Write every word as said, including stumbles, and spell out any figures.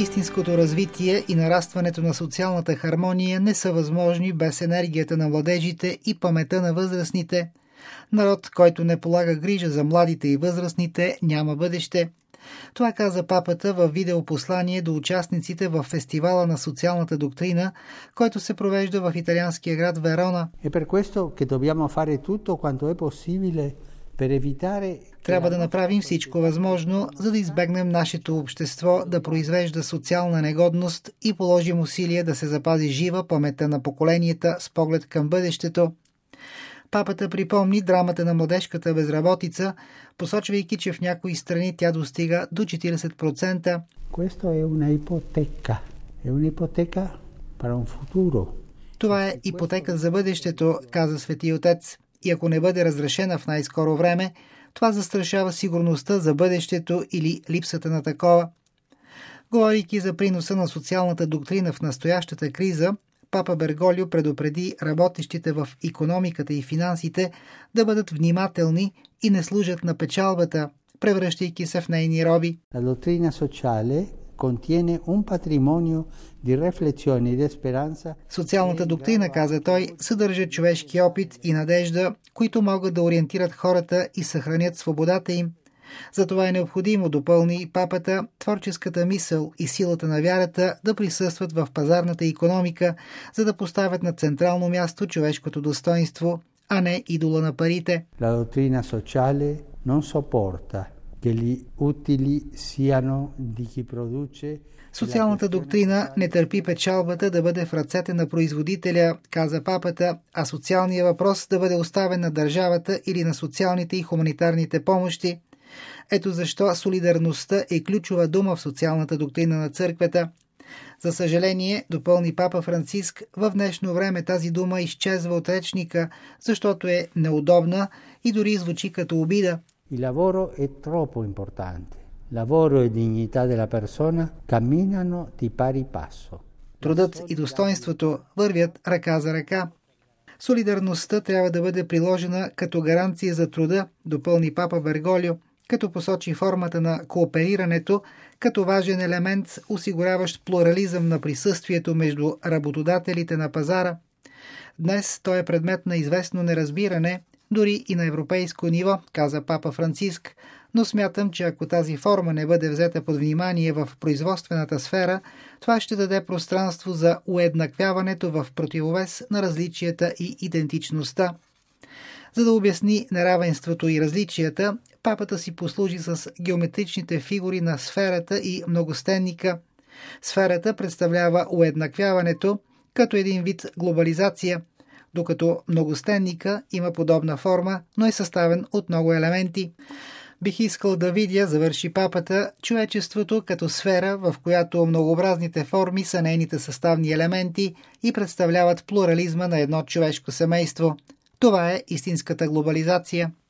истинското развитие и нарастването на социалната хармония не са възможни без енергията на младежите и памета на възрастните. Народ, който не полага грижа за младите и възрастните, няма бъдеще. Това каза папата във видеопослание до участниците в фестивала на социалната доктрина, който се провежда в италианския град Верона. Е per questo che dobbiamo fare tutto quanto è possibile per evitare. Трябва да направим всичко възможно, за да избегнем нашето общество да произвежда социална негодност и положим усилия да се запази жива паметта на поколенията с поглед към бъдещето. Папата припомни драмата на младежката безработица, посочвайки, че в някои страни тя достига до четиридесет процента. Това е ипотека за бъдещето, каза Свети Отец. И ако не бъде разрешена в най-скоро време, това застрашава сигурността за бъдещето или липсата на такова. Говорейки за приноса на социалната доктрина в настоящата криза, папа Берголио предупреди работещите в икономиката и финансите да бъдат внимателни и не служат на печалбата, превръщайки се в нейни роби. La dottrina sociale contiene un patrimonio di riflessione e di speranza. Социалната доктрина, каза той, съдържа човешки опит и надежда, които могат да ориентират хората и съхранят свободата им. Затова е необходимо, допълни папата, творческата мисъл и силата на вярата да присъстват в пазарната икономика, за да поставят на централно място човешкото достоинство, а не идола на парите. La dottrina sociale non sopporta che gli utili siano di chi produce. Социалната доктрина не търпи печалбата да бъде в ръцете на производителя, каза папата, а социалният въпрос да бъде оставен на държавата или на социалните и хуманитарните помощи. Ето защо солидарността е ключова дума в социалната доктрина на църквата. За съжаление, допълни папа Франциск, в днешно време тази дума изчезва от речника, защото е неудобна и дори звучи като обида. Il lavoro è troppo importante. Lavoro e dignità della persona camminano di pari passo. Трудът и достоинството вървят ръка за ръка. Солидарността трябва да бъде приложена като гаранция за труда, допълни папа Берголио, като посочи формата на кооперирането като важен елемент, осигуряващ плурализъм на присъствието между работодателите на пазара. Днес той е предмет на известно неразбиране, дори и на европейско ниво, каза папа Франциск, но смятам, че ако тази форма не бъде взета под внимание в производствената сфера, това ще даде пространство за уеднаквяването в противовес на различията и идентичността. За да обясни неравенството и различията, папата си послужи с геометричните фигури на сферата и многостенника. Сферата представлява уеднаквяването като един вид глобализация, докато многостенника има подобна форма, но е съставен от много елементи. Бих искал да видя, завърши папата, човечеството като сфера, в която многообразните форми са нейните съставни елементи и представляват плурализма на едно човешко семейство. Това е истинската глобализация.